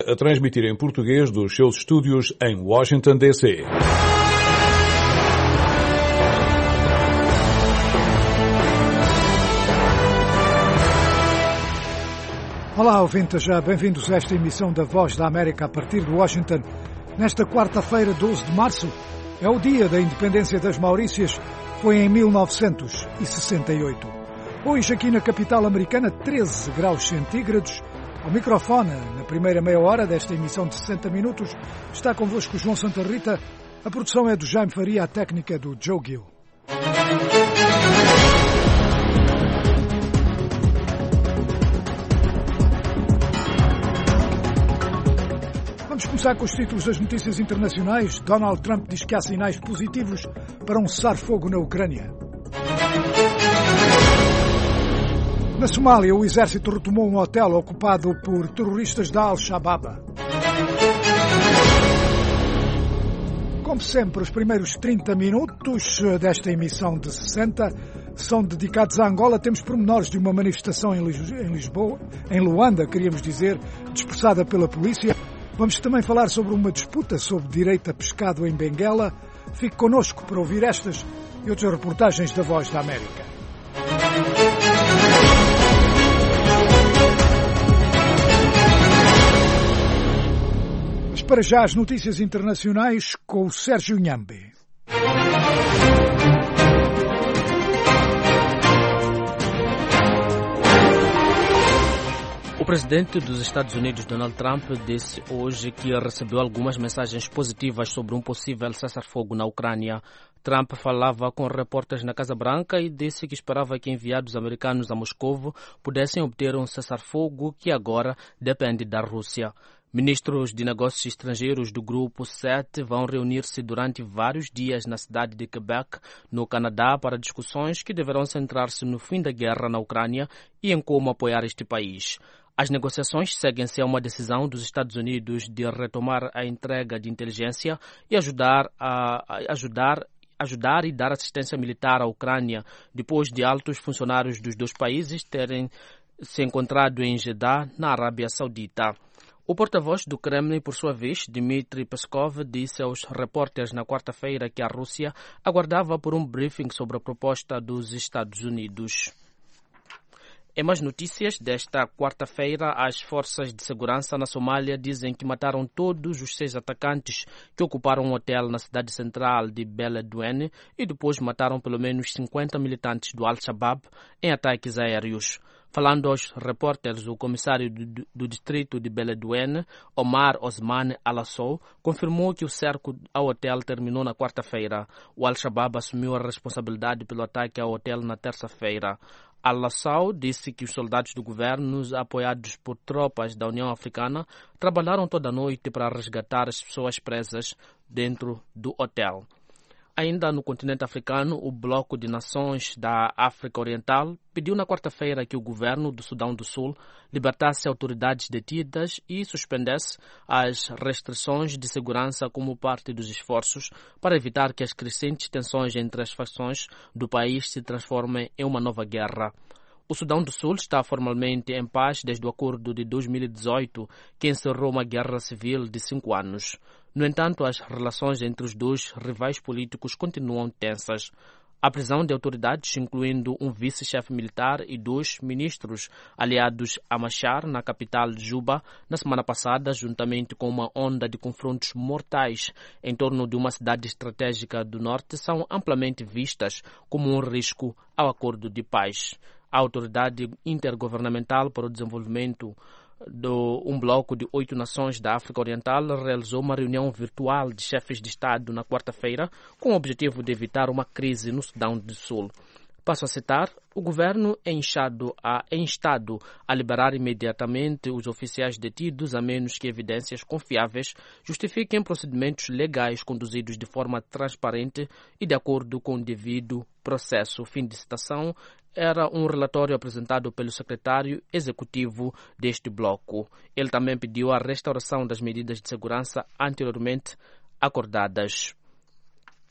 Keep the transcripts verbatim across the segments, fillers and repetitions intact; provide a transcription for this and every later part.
A transmitir em português dos seus estúdios em Washington, D C Olá, ouvintes, bem-vindos a esta emissão da Voz da América a partir de Washington. Nesta quarta-feira, doze de março, é o dia da independência das Maurícias, foi em mil novecentos e sessenta e oito. Hoje, aqui na capital americana, treze graus centígrados. Ao microfone, na primeira meia hora desta emissão de sessenta minutos, está convosco João Santa Rita. A produção é do Jaime Faria, a técnica é do Joe Gill. Vamos começar com os títulos das notícias internacionais. Donald Trump diz que há sinais positivos para um cessar-fogo na Ucrânia. Na Somália, o exército retomou um hotel ocupado por terroristas da Al-Shabaab. Como sempre, os primeiros trinta minutos desta emissão de sessenta são dedicados à Angola. Temos pormenores de uma manifestação em Lisboa, em Luanda, queríamos dizer, dispersada pela polícia. Vamos também falar sobre uma disputa sobre direito a pescado em Benguela. Fique connosco para ouvir estas e outras reportagens da Voz da América. Mas para já as notícias internacionais com o Sérgio Nhambe. O presidente dos Estados Unidos, Donald Trump, disse hoje que recebeu algumas mensagens positivas sobre um possível cessar-fogo na Ucrânia. Trump falava com repórteres na Casa Branca e disse que esperava que enviados americanos a Moscou pudessem obter um cessar-fogo que agora depende da Rússia. Ministros de Negócios Estrangeiros do Grupo sete vão reunir-se durante vários dias na cidade de Quebec, no Canadá, para discussões que deverão centrar-se no fim da guerra na Ucrânia e em como apoiar este país. As negociações seguem-se a uma decisão dos Estados Unidos de retomar a entrega de inteligência e ajudar a, a ajudar ajudar e dar assistência militar à Ucrânia, depois de altos funcionários dos dois países terem se encontrado em Jeddah, na Arábia Saudita. O porta-voz do Kremlin, por sua vez, Dmitry Peskov, disse aos repórteres na quarta-feira que a Rússia aguardava por um briefing sobre a proposta dos Estados Unidos. Em mais notícias, desta quarta-feira, as forças de segurança na Somália dizem que mataram todos os seis atacantes que ocuparam um hotel na cidade central de Beledweyne e depois mataram pelo menos cinquenta militantes do Al-Shabaab em ataques aéreos. Falando aos repórteres, o comissário do, do distrito de Beledweyne, Omar Osman Alassou, confirmou que o cerco ao hotel terminou na quarta-feira. O Al-Shabaab assumiu a responsabilidade pelo ataque ao hotel na terça-feira. Al-Assau disse que os soldados do governo, apoiados por tropas da União Africana, trabalharam toda a noite para resgatar as pessoas presas dentro do hotel. Ainda no continente africano, o Bloco de Nações da África Oriental pediu na quarta-feira que o governo do Sudão do Sul libertasse autoridades detidas e suspendesse as restrições de segurança como parte dos esforços para evitar que as crescentes tensões entre as facções do país se transformem em uma nova guerra. O Sudão do Sul está formalmente em paz desde o acordo de dois mil e dezoito, que encerrou uma guerra civil de cinco anos. No entanto, as relações entre os dois rivais políticos continuam tensas. A prisão de autoridades, incluindo um vice-chefe militar e dois ministros aliados a Machar, na capital de Juba, na semana passada, juntamente com uma onda de confrontos mortais em torno de uma cidade estratégica do norte, são amplamente vistas como um risco ao acordo de paz. A Autoridade Intergovernamental para o Desenvolvimento do um bloco de oito nações da África Oriental realizou uma reunião virtual de chefes de Estado na quarta-feira com o objetivo de evitar uma crise no Sudão do Sul. Passo a citar, o governo é instado a, é instado a liberar imediatamente os oficiais detidos, a menos que evidências confiáveis justifiquem procedimentos legais conduzidos de forma transparente e de acordo com o devido processo. Fim de citação. Era um relatório apresentado pelo secretário executivo deste bloco. Ele também pediu a restauração das medidas de segurança anteriormente acordadas.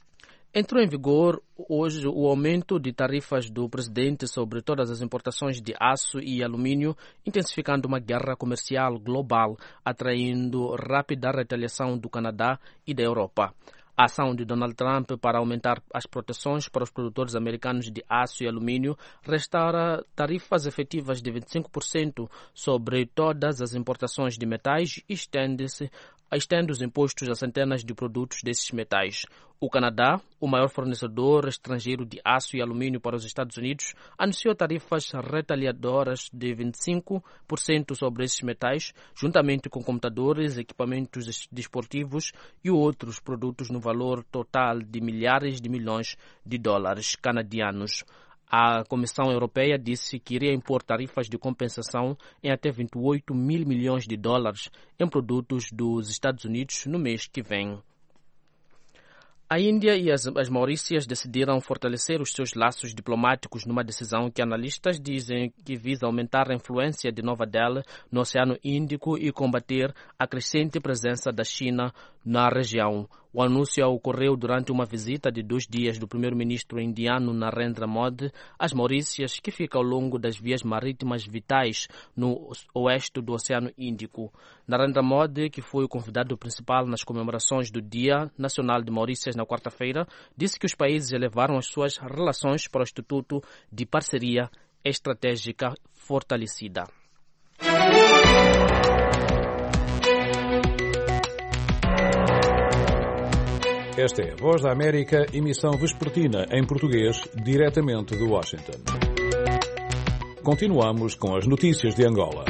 Entrou em vigor hoje o aumento de tarifas do presidente sobre todas as importações de aço e alumínio, intensificando uma guerra comercial global, atraindo rápida retaliação do Canadá e da Europa. A ação de Donald Trump para aumentar as proteções para os produtores americanos de aço e alumínio restaura tarifas efetivas de vinte e cinco por cento sobre todas as importações de metais e estende-se estende os impostos a centenas de produtos desses metais. O Canadá, o maior fornecedor estrangeiro de aço e alumínio para os Estados Unidos, anunciou tarifas retaliadoras de vinte e cinco por cento sobre esses metais, juntamente com computadores, equipamentos desportivos e outros produtos no valor total de milhares de milhões de dólares canadianos. A Comissão Europeia disse que iria impor tarifas de compensação em até vinte e oito mil milhões de dólares em produtos dos Estados Unidos no mês que vem. A Índia e as, as Maurícias decidiram fortalecer os seus laços diplomáticos numa decisão que analistas dizem que visa aumentar a influência de Nova Delhi no Oceano Índico e combater a crescente presença da China na região. O anúncio ocorreu durante uma visita de dois dias do primeiro-ministro indiano Narendra Modi às Maurícias, que fica ao longo das vias marítimas vitais no oeste do Oceano Índico. Narendra Modi, que foi o convidado principal nas comemorações do Dia Nacional de Maurícias na quarta-feira, disse que os países elevaram as suas relações para o Instituto de Parceria Estratégica Fortalecida. Esta é a Voz da América, emissão vespertina em português, diretamente de Washington. Continuamos com as notícias de Angola.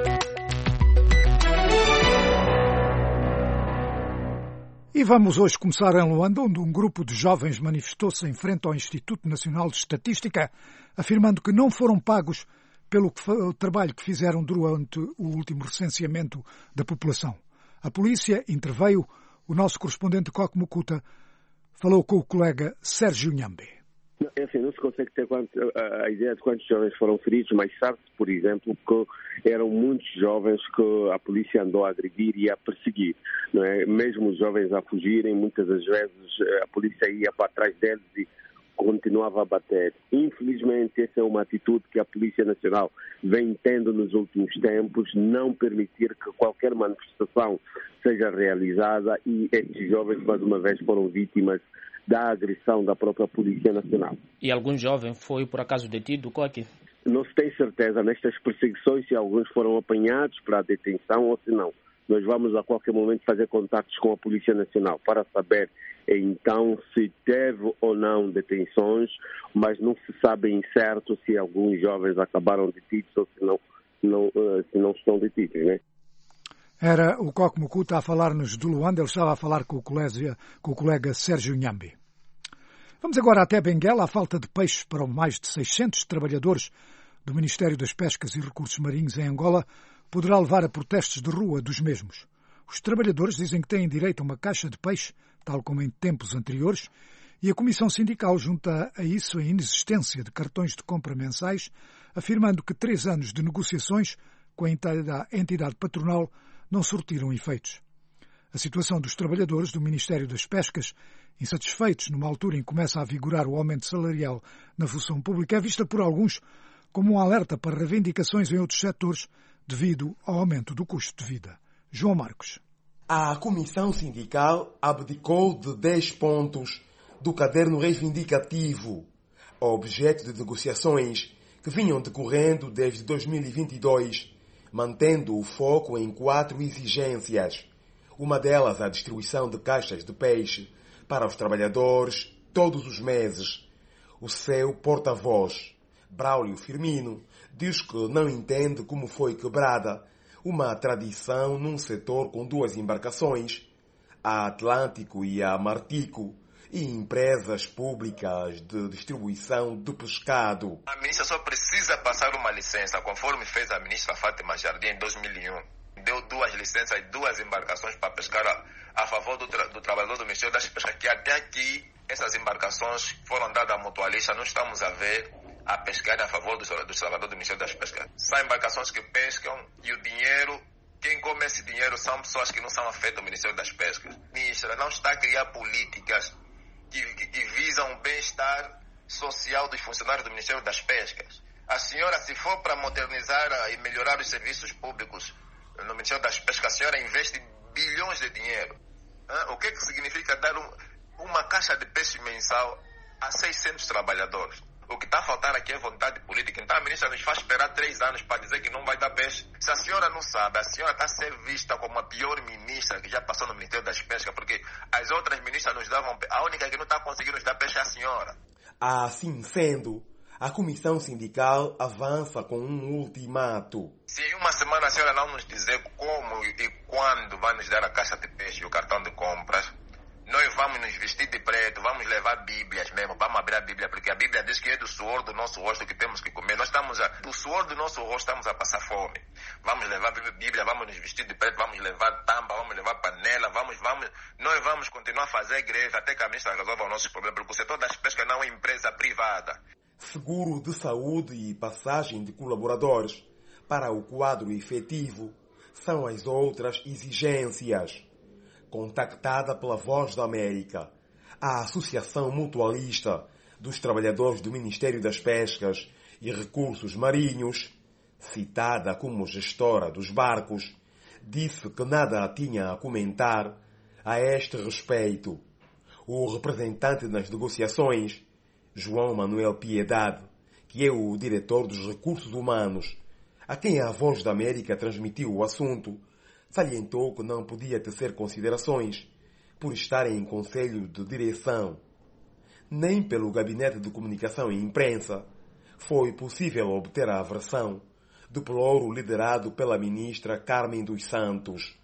E vamos hoje começar em Luanda, onde um grupo de jovens manifestou-se em frente ao Instituto Nacional de Estatística, afirmando que não foram pagos pelo que, o trabalho que fizeram durante o último recenseamento da população. A polícia interveio. O nosso correspondente Coque Mukuta falou com o colega Sérgio Nhambe. É assim, não se consegue ter quanto, a, a ideia de quantos jovens foram feridos, mas sabe-se, por exemplo, que eram muitos jovens que a polícia andou a agredir e a perseguir. Não é? Mesmo os jovens a fugirem, muitas das vezes a polícia ia para trás deles e continuava a bater. Infelizmente, essa é uma atitude que a Polícia Nacional vem tendo nos últimos tempos, não permitir que qualquer manifestação seja realizada, e estes jovens, mais uma vez, foram vítimas da agressão da própria Polícia Nacional. E algum jovem foi, por acaso, detido, Coque? Não se tem certeza nestas perseguições se alguns foram apanhados para a detenção ou se não. Nós vamos a qualquer momento fazer contatos com a Polícia Nacional para saber então se teve ou não detenções, mas não se sabe em certo se alguns jovens acabaram detidos ou se não, não, se não estão detidos, né? Era o Coque Mukuta a falar-nos de Luanda, ele estava a falar com o colega, com o colega Sérgio Nhambe. Vamos agora até Benguela. A falta de peixes para mais de seiscentos trabalhadores do Ministério das Pescas e Recursos Marinhos em Angola poderá levar a protestos de rua dos mesmos. Os trabalhadores dizem que têm direito a uma caixa de peixe, tal como em tempos anteriores, e a Comissão Sindical junta a isso a inexistência de cartões de compra mensais, afirmando que três anos de negociações com a entidade patronal não surtiram efeitos. A situação dos trabalhadores do Ministério das Pescas, insatisfeitos numa altura em que começa a vigorar o aumento salarial na função pública, é vista por alguns como um alerta para reivindicações em outros setores devido ao aumento do custo de vida. João Marcos. A Comissão Sindical abdicou de dez pontos do caderno reivindicativo, objeto de negociações que vinham decorrendo desde dois mil e vinte e dois, mantendo o foco em quatro exigências. Uma delas, a distribuição de caixas de peixe para os trabalhadores todos os meses. O seu porta-voz, Braulio Firmino, diz que não entende como foi quebrada uma tradição num setor com duas embarcações, a Atlântico e a Martico, e empresas públicas de distribuição de pescado. A ministra só precisa passar uma licença, conforme fez a ministra Fátima Jardim em dois mil e um. Deu duas licenças e duas embarcações para pescar a, a favor do, tra do trabalhador do Ministério das Pescas, que até aqui essas embarcações foram dadas a mutualistas, não estamos a ver a pescar a favor dos do trabalhadores do Ministério das Pescas. São embarcações que pescam e o dinheiro, quem come esse dinheiro são pessoas que não são afetas ao Ministério das Pescas. A ministra não está a criar políticas que, que, que visam o bem-estar social dos funcionários do Ministério das Pescas. A senhora, se for para modernizar e melhorar os serviços públicos no Ministério das Pescas, a senhora investe bilhões de dinheiro. O que, que significa dar um, uma caixa de peixe mensal a seiscentos trabalhadores? O que está a faltar aqui é vontade política. Então a ministra nos faz esperar três anos para dizer que não vai dar peixe. Se a senhora não sabe, a senhora está a ser vista como a pior ministra que já passou no Ministério das Pescas, porque as outras ministras nos davam peixe. A única que não está conseguindo nos dar peixe é a senhora. Assim sendo, a comissão sindical avança com um ultimato. Se em uma semana a senhora não nos dizer como e quando vai nos dar a caixa de peixe e o cartão de compras, nós vamos nos vestir de preto, vamos levar bíblias mesmo, vamos abrir a Bíblia, porque a Bíblia diz que é do suor do nosso rosto que temos que comer. Nós estamos a, do suor do nosso rosto estamos a passar fome. Vamos levar a Bíblia, vamos nos vestir de preto, vamos levar tampa, vamos levar panela, vamos, vamos, nós vamos continuar a fazer greve até que a ministra resolva os nossos problemas, porque o setor das pescas não é empresa privada. Seguro de saúde e passagem de colaboradores para o quadro efetivo são as outras exigências. Contactada pela Voz da América, a Associação Mutualista dos Trabalhadores do Ministério das Pescas e Recursos Marinhos, citada como gestora dos barcos, disse que nada tinha a comentar a este respeito. O representante nas negociações, João Manuel Piedade, que é o diretor dos Recursos Humanos, a quem a Voz da América transmitiu o assunto, salientou que não podia tecer considerações por estar em conselho de direção. Nem pelo Gabinete de Comunicação e Imprensa foi possível obter a versão do pelouro liderado pela ministra Carmen dos Santos.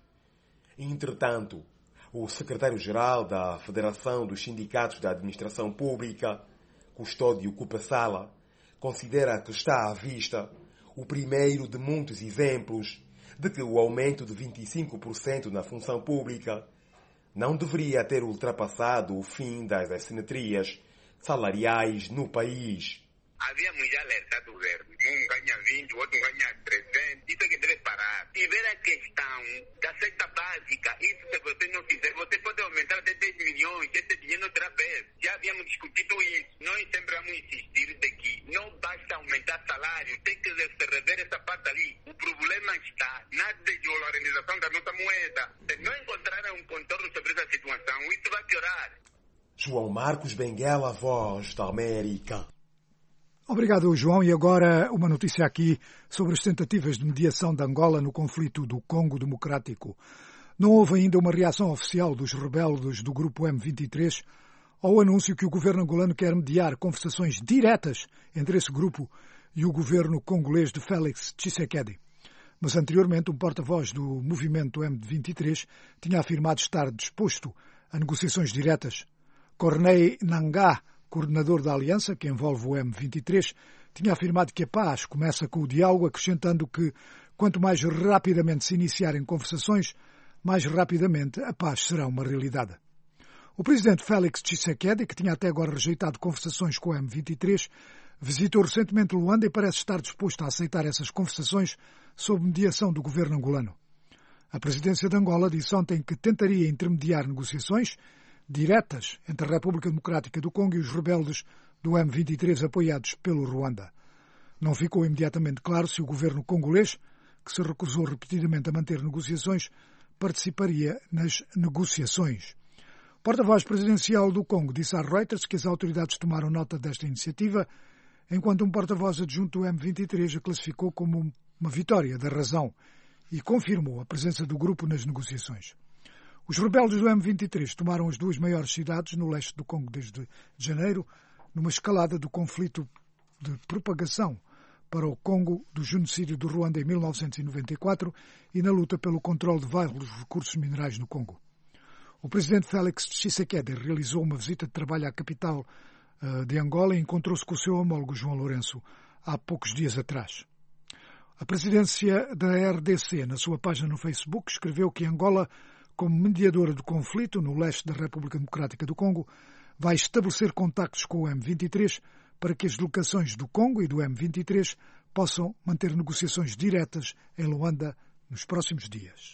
Entretanto, o secretário-geral da Federação dos Sindicatos da Administração Pública, Custódio Cupessala, considera que está à vista o primeiro de muitos exemplos de que o aumento de vinte e cinco por cento na função pública não deveria ter ultrapassado o fim das assimetrias salariais no país. Havíamos já alertado o governo. Um ganha vinte, o outro ganha trezentos. Isso é que deve parar. Se ver a questão da cesta básica, isso se você não fizer, você pode aumentar até dez milhões, esse dinheiro não terá peso. Já havíamos discutido isso. Nós sempre vamos insistir de que não basta aumentar salário, tem que se rever essa parte ali. O problema está na desvalorização da nossa moeda. Se não encontrarem um contorno sobre essa situação, isso vai piorar. João Marcos Benguela, Voz da América. Obrigado, João. E agora uma notícia aqui sobre as tentativas de mediação de Angola no conflito do Congo Democrático. Não houve ainda uma reação oficial dos rebeldes do grupo M vinte e três ao anúncio que o governo angolano quer mediar conversações diretas entre esse grupo e o governo congolês de Félix Tshisekedi. Mas anteriormente um porta-voz do movimento M vinte e três tinha afirmado estar disposto a negociações diretas. Corneille Nangaa, coordenador da aliança, que envolve o M vinte e três, tinha afirmado que a paz começa com o diálogo, acrescentando que, quanto mais rapidamente se iniciarem conversações, mais rapidamente a paz será uma realidade. O presidente Félix Tshisekedi, que tinha até agora rejeitado conversações com o M vinte e três, visitou recentemente Luanda e parece estar disposto a aceitar essas conversações sob mediação do governo angolano. A presidência de Angola disse ontem que tentaria intermediar negociações diretas entre a República Democrática do Congo e os rebeldes do M vinte e três apoiados pelo Ruanda. Não ficou imediatamente claro se o governo congolês, que se recusou repetidamente a manter negociações, participaria nas negociações. O porta-voz presidencial do Congo disse à Reuters que as autoridades tomaram nota desta iniciativa, enquanto um porta-voz adjunto do M vinte e três a classificou como uma vitória da razão e confirmou a presença do grupo nas negociações. Os rebeldes do M vinte e três tomaram as duas maiores cidades no leste do Congo desde janeiro, numa escalada do conflito de propagação para o Congo do genocídio do Ruanda em mil novecentos e noventa e quatro e na luta pelo controle de vários recursos minerais no Congo. O presidente Félix Tshisekedi realizou uma visita de trabalho à capital uh, de Angola e encontrou-se com o seu homólogo João Lourenço há poucos dias atrás. A presidência da R D C, na sua página no Facebook, escreveu que Angola, como mediadora do conflito no leste da República Democrática do Congo, vai estabelecer contactos com o M vinte e três para que as delegações do Congo e do M vinte e três possam manter negociações diretas em Luanda nos próximos dias.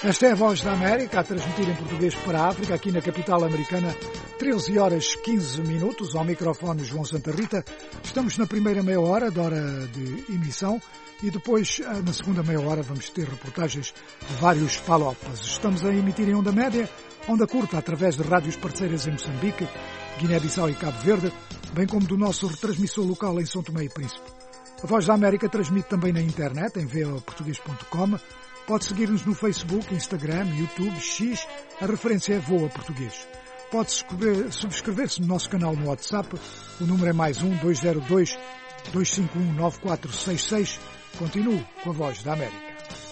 Esta é a Voz da América, a transmitir em português para a África, aqui na capital americana, treze horas quinze minutos, ao microfone João Santa Rita. Estamos na primeira meia hora da hora de emissão e depois, na segunda meia hora, vamos ter reportagens de vários falopas. Estamos a emitir em onda média, onda curta, através de rádios parceiras em Moçambique, Guiné-Bissau e Cabo Verde, bem como do nosso retransmissor local em São Tomé e Príncipe. A Voz da América transmite também na internet, em v o português ponto com. Pode seguir-nos no Facebook, Instagram, YouTube, X, a referência é Voa Português. Pode subscrever-se no nosso canal no WhatsApp, o número é mais um, dois zero dois, dois cinco um, nove quatro seis seis. Continuo com a Voz da América.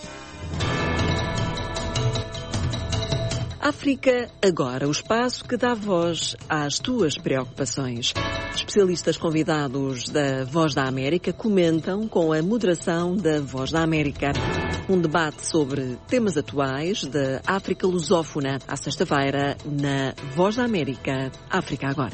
África Agora, o espaço que dá voz às tuas preocupações. Especialistas convidados da Voz da América comentam com a moderação da Voz da América. Um debate sobre temas atuais da África lusófona, à sexta-feira, na Voz da América, África Agora.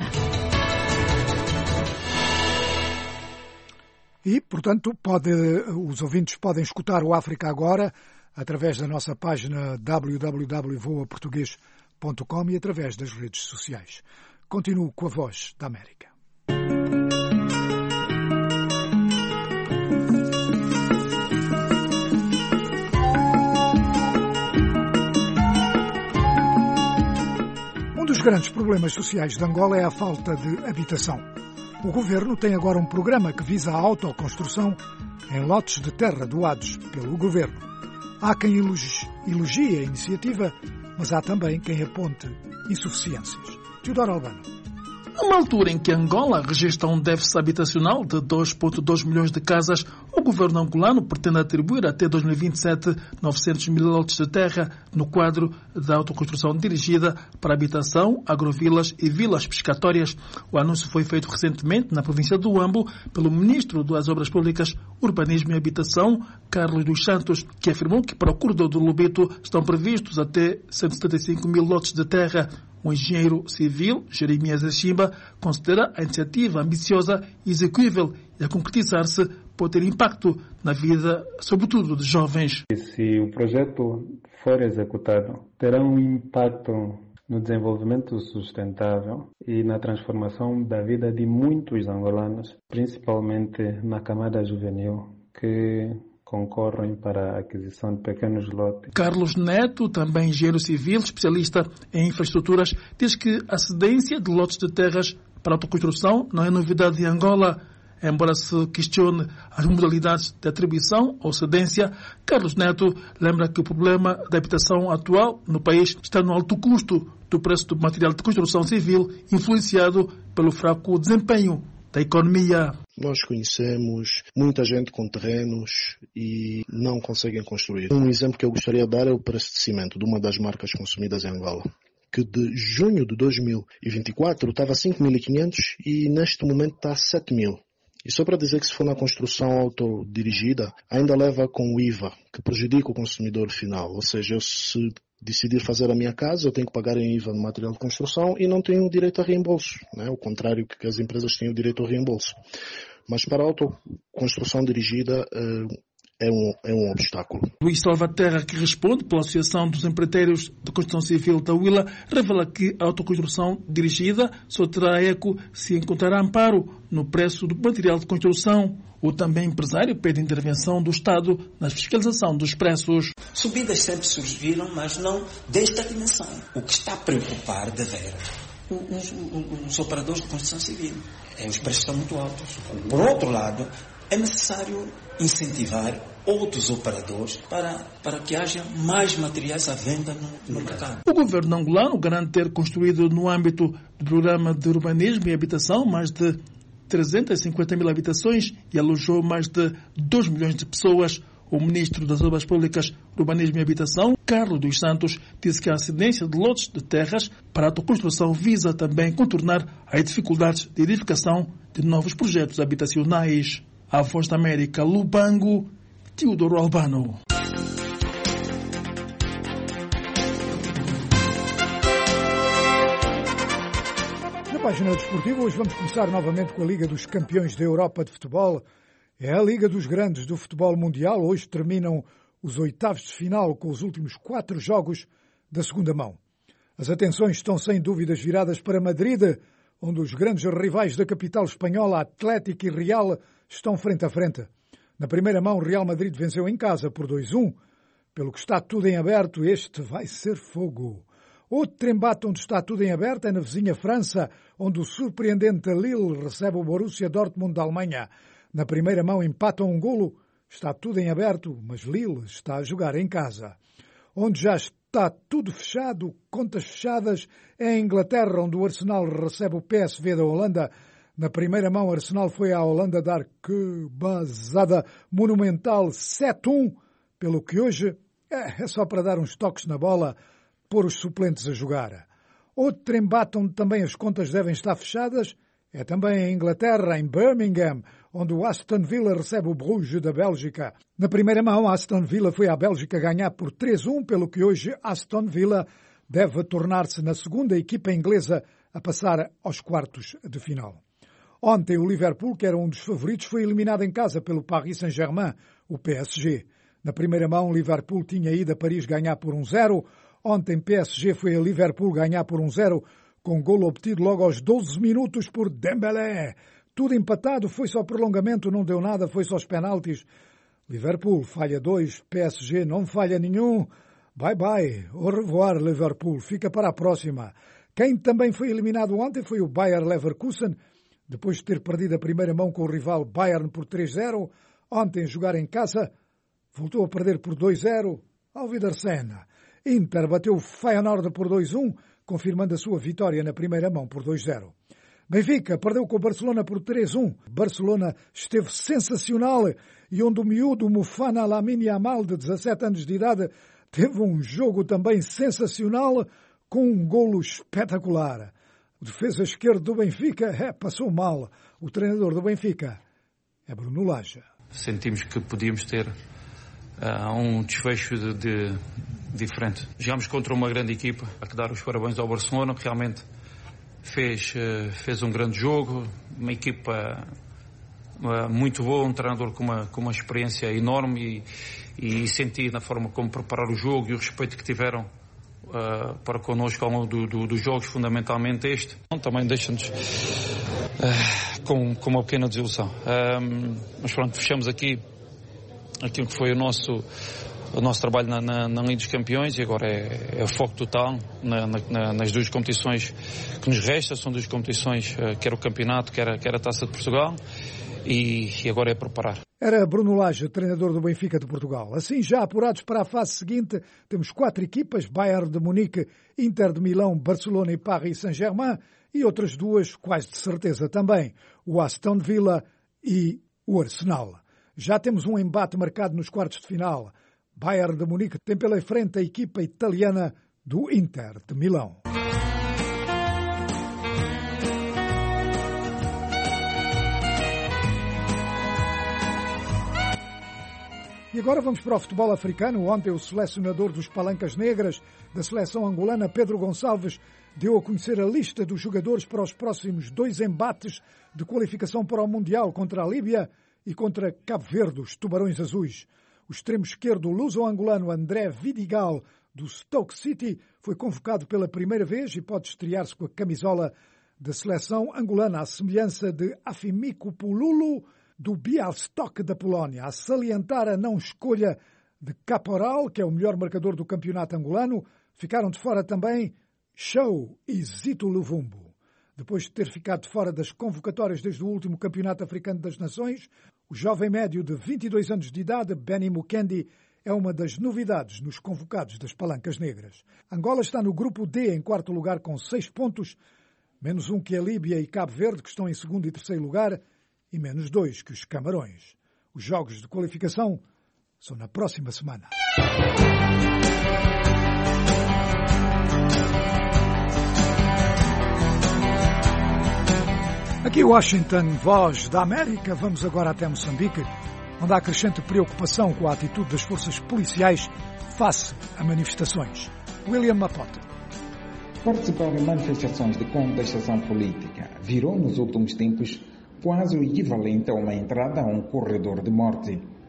E, portanto, pode, os ouvintes podem escutar o África Agora através da nossa página w w w ponto voa português ponto com e através das redes sociais. Continuo com a Voz da América. Um dos grandes problemas sociais de Angola é a falta de habitação. O governo tem agora um programa que visa a autoconstrução em lotes de terra doados pelo governo. Há quem elogie a iniciativa, mas há também quem aponte insuficiências. Teodoro Albano. Numa altura em que Angola registra um déficit habitacional de dois vírgula dois milhões de casas, o governo angolano pretende atribuir até dois mil e vinte e sete novecentos mil lotes de terra no quadro da autoconstrução dirigida para habitação, agrovilas e vilas pescatórias. O anúncio foi feito recentemente na província do Huambo pelo ministro das Obras Públicas, Urbanismo e Habitação, Carlos dos Santos, que afirmou que para o corredor do Lubito estão previstos até cento e setenta e cinco mil lotes de terra. O engenheiro civil, Jeremias Achimba, considera a iniciativa ambiciosa e execuível e a concretizar-se pode ter impacto na vida, sobretudo de jovens. Se o projeto for executado, terá um impacto no desenvolvimento sustentável e na transformação da vida de muitos angolanos, principalmente na camada juvenil, que concorrem para a aquisição de pequenos lotes. Carlos Neto, também engenheiro civil, especialista em infraestruturas, diz que a cedência de lotes de terras para autoconstrução não é novidade em Angola. Embora se questione as modalidades de atribuição ou cedência, Carlos Neto lembra que o problema da habitação atual no país está no alto custo do preço do material de construção civil, influenciado pelo fraco desempenho da economia. Nós conhecemos muita gente com terrenos e não conseguem construir. Um exemplo que eu gostaria de dar é o preço de cimento de uma das marcas consumidas em Angola, que de junho de dois mil e vinte e quatro estava a cinco mil e quinhentos e neste momento está a sete mil. E só para dizer que se for na construção autodirigida, ainda leva com o I V A, que prejudica o consumidor final. Ou seja, eu se decidir fazer a minha casa, eu tenho que pagar em I V A no material de construção e não tenho direito a reembolso, né? O contrário que as empresas têm o direito ao reembolso. Mas para a autoconstrução dirigida é um, é um obstáculo. Luís Salvaterra, que responde pela Associação dos Empreiteiros de Construção Civil da Huila, revela que a autoconstrução dirigida só terá eco se encontrar amparo no preço do material de construção. O também empresário pede intervenção do Estado na fiscalização dos preços. Subidas sempre surgiram, mas não desta dimensão. O que está a preocupar de veras os, os, os operadores de construção civil. É, os preços estão muito altos. Por outro lado, é necessário incentivar outros operadores para, para que haja mais materiais à venda no, no mercado. O governo angolano garante ter construído no âmbito do programa de urbanismo e habitação mais de trezentas e cinquenta mil habitações e alojou mais de dois milhões de pessoas. O ministro das Obras Públicas, Urbanismo e Habitação, Carlos dos Santos, disse que a cedência de lotes de terras para a autoconstrução visa também contornar as dificuldades de edificação de novos projetos habitacionais. A Voz da América, Lubango, Teodoro Albano. Na página desportiva, hoje vamos começar novamente com a Liga dos Campeões da Europa de Futebol. É a Liga dos Grandes do Futebol Mundial. Hoje terminam os oitavos de final com os últimos quatro jogos da segunda mão. As atenções estão sem dúvidas viradas para Madrid, onde os grandes rivais da capital espanhola, Atlético e Real, estão frente a frente. Na primeira mão, Real Madrid venceu em casa por dois a um. Pelo que está tudo em aberto, este vai ser fogo. Outro embate onde está tudo em aberto é na vizinha França, onde o surpreendente Lille recebe o Borussia Dortmund da Alemanha. Na primeira mão empatam um golo, está tudo em aberto, mas Lille está a jogar em casa. Onde já está tudo fechado, contas fechadas, é a Inglaterra, onde o Arsenal recebe o P S V da Holanda. Na primeira mão, o Arsenal foi à Holanda dar que basada monumental sete a um, pelo que hoje é, é só para dar uns toques na bola, pôr os suplentes a jogar. Outro embate onde também as contas devem estar fechadas é também em Inglaterra, em Birmingham, onde o Aston Villa recebe o Bruges da Bélgica. Na primeira mão, Aston Villa foi à Bélgica ganhar por três a um, pelo que hoje Aston Villa deve tornar-se na segunda equipa inglesa a passar aos quartos de final. Ontem, o Liverpool, que era um dos favoritos, foi eliminado em casa pelo Paris Saint-Germain, o P S G. Na primeira mão, o Liverpool tinha ido a Paris ganhar por um zero. Ontem, P S G foi a Liverpool ganhar por um zero, com golo obtido logo aos doze minutos por Dembélé. Tudo empatado, foi só prolongamento, não deu nada, foi só os penaltis. Liverpool falha dois, P S G não falha nenhum. Bye bye, au revoir Liverpool, fica para a próxima. Quem também foi eliminado ontem foi o Bayer Leverkusen, depois de ter perdido a primeira mão com o rival Bayern por três a zero. Ontem, jogar em casa, voltou a perder por dois a zero. Auf Wiedersehen. Inter bateu o Feyenoord por dois a um, confirmando a sua vitória na primeira mão por dois a zero. Benfica perdeu com o Barcelona por três a um. Barcelona esteve sensacional e onde o miúdo Mufana Lamine Yamal, de dezassete anos de idade, teve um jogo também sensacional com um golo espetacular. O defesa esquerdo do Benfica é, passou mal. O treinador do Benfica é Bruno Lage. Sentimos que podíamos ter uh, um desfecho de, de, diferente. Jogámos contra uma grande equipa. Há que dar os parabéns ao Barcelona, que realmente fez, uh, fez um grande jogo. Uma equipa uh, muito boa, um treinador com uma, com uma experiência enorme e, e senti na forma como preparar o jogo e o respeito que tiveram Uh, para connosco ao longo do, do, dos jogos, fundamentalmente este. Também deixa-nos uh, com, com uma pequena desilusão. Um, mas pronto, fechamos aqui aquilo que foi o nosso, o nosso trabalho na, na, na Liga dos Campeões e agora é, é foco total na, na, nas duas competições que nos restam. São duas competições, uh, quer o campeonato, quer, quer a Taça de Portugal. E, e agora é preparar. Era Bruno Lage, treinador do Benfica de Portugal. Assim, já apurados para a fase seguinte, temos quatro equipas, Bayern de Munique, Inter de Milão, Barcelona e Paris Saint-Germain, e outras duas, quase de certeza também, o Aston Villa e o Arsenal. Já temos um embate marcado nos quartos de final. Bayern de Munique tem pela frente a equipa italiana do Inter de Milão. E agora vamos para o futebol africano. Ontem o selecionador dos Palancas Negras da seleção angolana, Pedro Gonçalves, deu a conhecer a lista dos jogadores para os próximos dois embates de qualificação para o Mundial contra a Líbia e contra Cabo Verde, os Tubarões Azuis. O extremo esquerdo luso-angolano André Vidigal, do Stoke City, foi convocado pela primeira vez e pode estrear-se com a camisola da seleção angolana, à semelhança de Afimico Pululu, do Białystok da Polónia, a salientar a não escolha de Caporal, que é o melhor marcador do campeonato angolano. Ficaram de fora também Show e Zito Luvumbo. Depois de ter ficado de fora das convocatórias desde o último Campeonato Africano das Nações, o jovem médio de vinte e dois anos de idade, Benny Mukendi, é uma das novidades nos convocados das Palancas Negras. Angola está no grupo D, em quarto lugar, com seis pontos, menos um que a Líbia e Cabo Verde, que estão em segundo e terceiro lugar, e menos dois que os Camarões. Os jogos de qualificação são na próxima semana. Aqui Washington, Voz da América. Vamos agora até Moçambique, onde há crescente preocupação com a atitude das forças policiais face a manifestações. William Mapota. Participar em manifestações de contestação política virou nos últimos tempos quase o equivalente a uma entrada a um corredor de morte.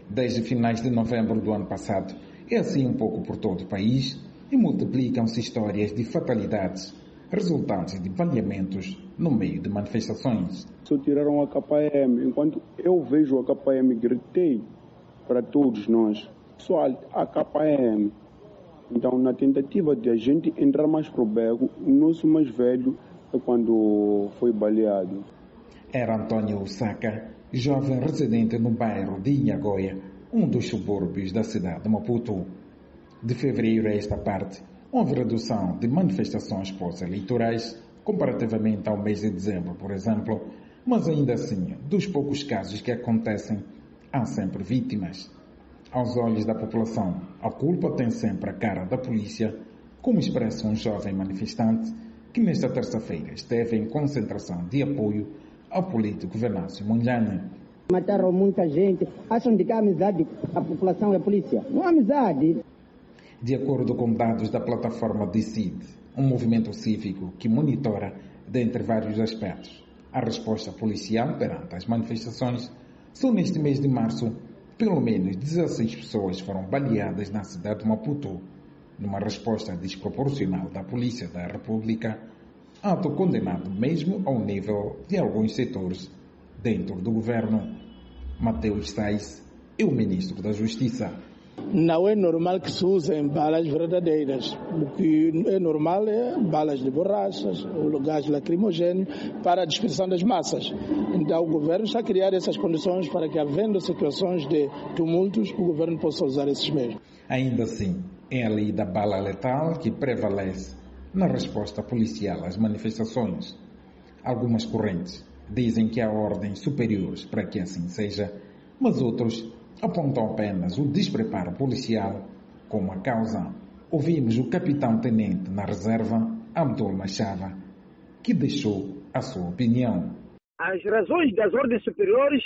desde finais de novembro do ano passado. É assim um pouco por todo o país e multiplicam-se histórias de fatalidades, resultantes de baleamentos no meio de manifestações. Só tiraram a K M. Enquanto eu vejo a K M, gritei para todos nós: pessoal, a K M. Então, na tentativa de a gente entrar mais pro beco, o nosso mais velho é quando foi baleado. Era Antônio Osaka, jovem residente no bairro de Inhagoia, um dos subúrbios da cidade de Maputo. De fevereiro a esta parte, houve redução de manifestações pós-eleitorais comparativamente ao mês de dezembro, por exemplo, mas ainda assim, dos poucos casos que acontecem, há sempre vítimas. Aos olhos da população, a culpa tem sempre a cara da polícia, como expressa um jovem manifestante que nesta terça-feira esteve em concentração de apoio ao político Venâncio Mondlane. Mataram muita gente, acham de que a amizade, a população é a polícia. Não há amizade. De acordo com dados da plataforma Decide, um movimento cívico que monitora, dentre vários aspectos, a resposta policial perante as manifestações, só neste mês de março, pelo menos dezesseis pessoas foram baleadas na cidade de Maputo, numa resposta desproporcional da Polícia da República, ato condenado mesmo ao nível de alguns setores dentro do governo. Mateus Sais é o ministro da Justiça. Não é normal que se usem balas verdadeiras. O que é normal é balas de borrachas ou gás lacrimogêneo para a dispersão das massas. Então o governo está a criar essas condições para que, havendo situações de tumultos, o governo possa usar esses meios. Ainda assim, é a lei da bala letal que prevalece na resposta policial às manifestações. Algumas correntes dizem que há ordens superiores para que assim seja, mas outros apontam apenas o despreparo policial como a causa. Ouvimos o capitão-tenente na reserva, Abdul Machava, que deixou a sua opinião. As razões das ordens superiores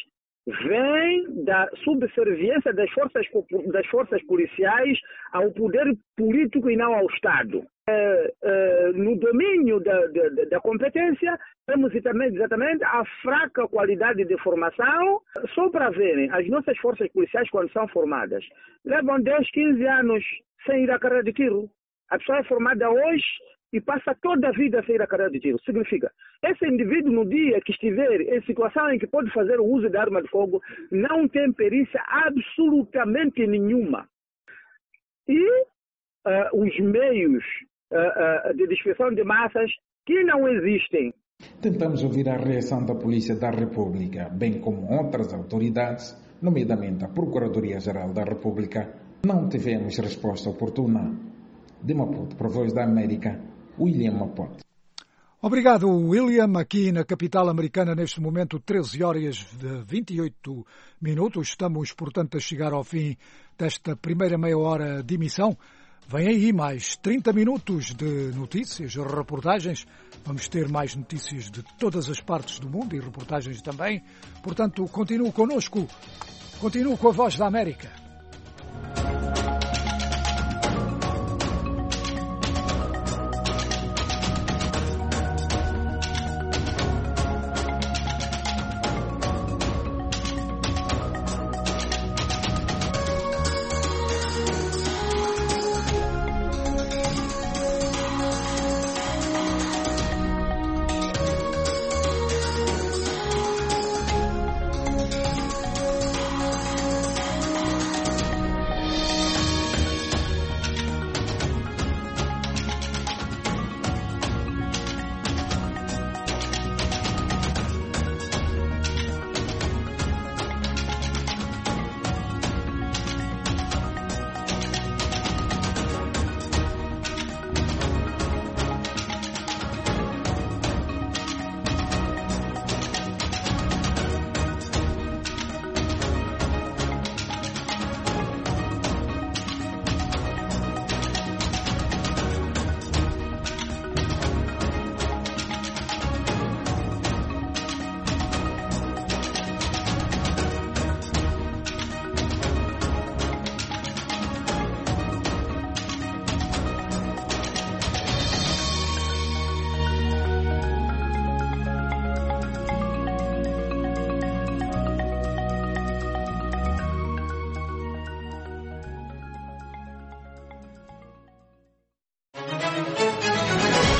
vêm da subserviência das forças, das forças policiais ao poder político e não ao Estado. É, é, no domínio da, da, da competência, temos também exatamente a fraca qualidade de formação. Só para verem, as nossas forças policiais, quando são formadas, levam dez, quinze anos sem ir à carreira de tiro. A pessoa é formada hoje e passa toda a vida sem ir à carreira de tiro. Significa, esse indivíduo, no dia que estiver em situação em que pode fazer o uso da arma de fogo, não tem perícia absolutamente nenhuma. E uh, os meios uh, uh, de dispersão de massas que não existem. Tentamos ouvir a reação da Polícia da República, bem como outras autoridades, nomeadamente a Procuradoria-Geral da República. Não tivemos resposta oportuna. De Maputo, para a Voz da América, William Maputo. Obrigado, William. Aqui na capital americana, neste momento, treze horas de vinte e oito minutos. Estamos, portanto, a chegar ao fim desta primeira meia hora de emissão. Vem aí mais trinta minutos de notícias, reportagens. Vamos ter mais notícias de todas as partes do mundo e reportagens também. Portanto, continue connosco. Continue com a Voz da América.